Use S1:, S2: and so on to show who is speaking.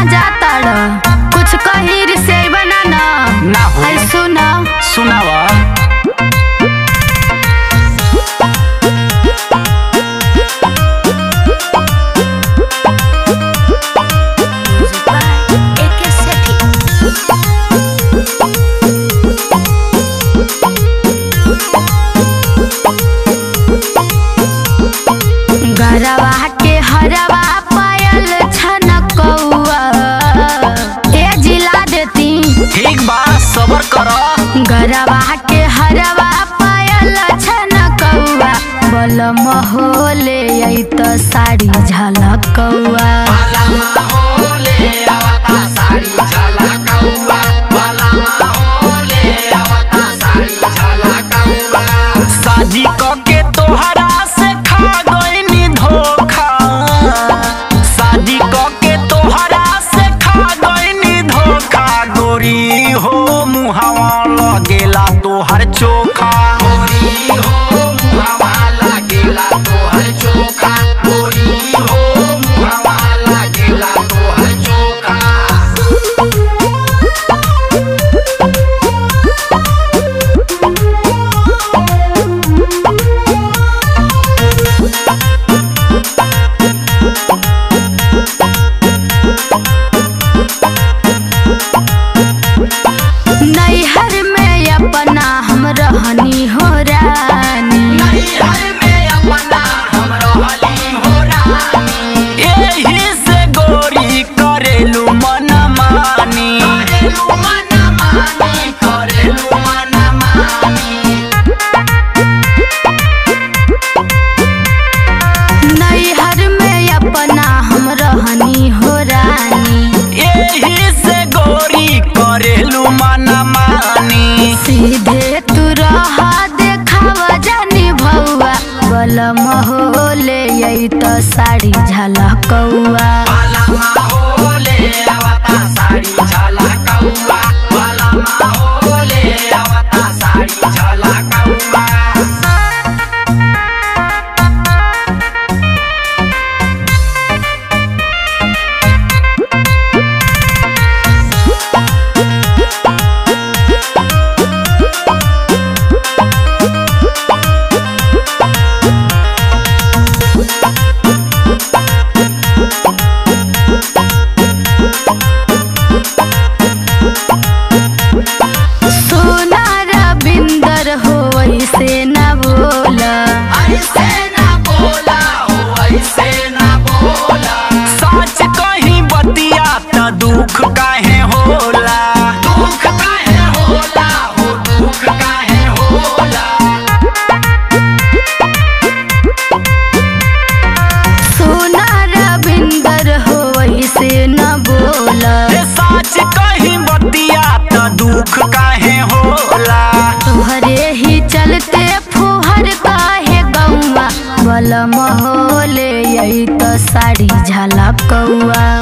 S1: कहाँ जाता ड़? कुछ कही रिसे बना
S2: ना हो।
S1: है सुना
S2: सुनावा।
S1: गरवा के हरवा पायल छनकौआ ए जिला देती।
S2: ठीक बा सबर कर।
S1: गरवा के हरवा पायल छनकौआ बलम होले आई तो साड़ी झलकौआ।
S2: शादी के तोहरा से खा गईनी धोखा। शादी के तोहरा से खा गईनी धोखा। गोरी हो मुहावा लगेला तोहर चोखा। गोरी हो मुहावा लगेला तोहर चोखा। गोरी हो मुहावा लगेला तोहर चोखा।
S1: नैहर में अपना हम रहनी हो रानी।
S2: नैहर में अपना हम रहनी हो रानी। एही से गोरी करेलू मनमानी। करेलू मनमानी। करेलू मनमानी।
S1: नैहर में अपना हम रहनी हो रानी।
S2: एही से गोरी करेलू मनमानी।
S1: सीधे तू रह देखावा जानी भौआ बलम होले आई तो साड़ी झलकौआ।
S2: बालामा होले आवता साड़ी झलकौआ। बालामा होले आवता साड़ी झलकौआ।
S1: सोना रविंदर हो ऐसे न बोला।
S2: ऐसे ना बोला हो। ऐसे ना बोला। सच कहीं बतिया त दुख काहे होला। दुख काहे होला हो। दुख काहे होला।
S1: सोना रविंदर हो ऐसे न बोला।
S2: ए सच कहीं बतिया त दुख काहे होला।
S1: तुहरे ही चलते फुहर काहे गौआ बलम होले आई तो साड़ी झलकौआ।